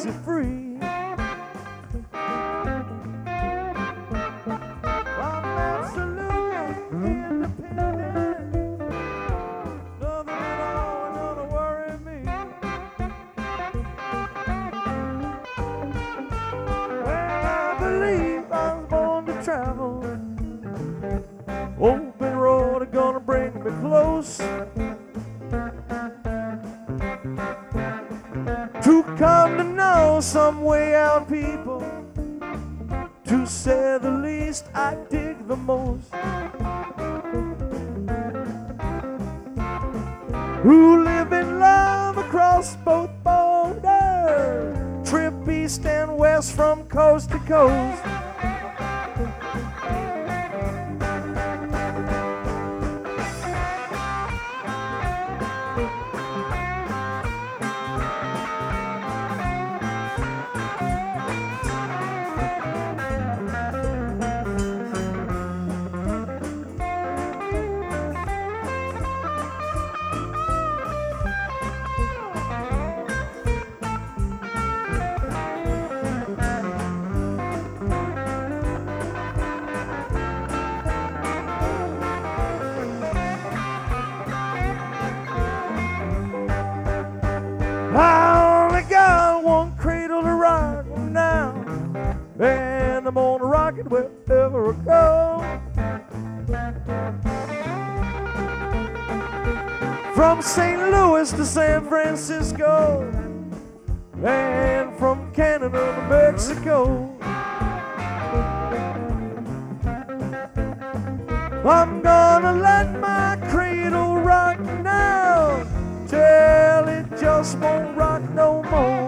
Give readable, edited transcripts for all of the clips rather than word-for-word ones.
makes you free. I'm absolutely independent. Nothing at all gonna worry me. Well, I believe I was born to travel. Open road are gonna bring me close to come to know some way out people. To say the least, I dig the most. Who live in love across both borders, trip east and west from coast to coast. I only got one cradle to rock now, and I'm gonna rock it wherever I go. From St. Louis to San Francisco, and from Canada to Mexico. I'm gonna let my cradle rock now, till it just won't rock no more.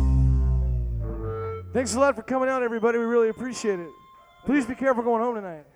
Thanks a lot for coming out, everybody. We really appreciate it. Please be careful going home tonight.